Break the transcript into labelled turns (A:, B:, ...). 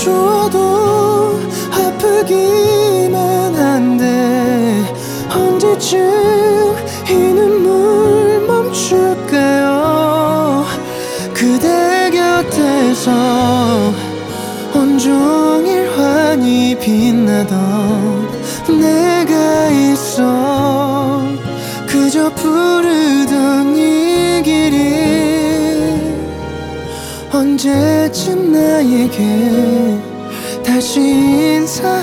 A: 좋아도 아프기만 한데 언제쯤 이 눈물 멈출까요? 그대 곁에서 온종일 환히 빛나던 내가 있어. 그저 부르던 이 길이 언제쯤 나에게 다시 인사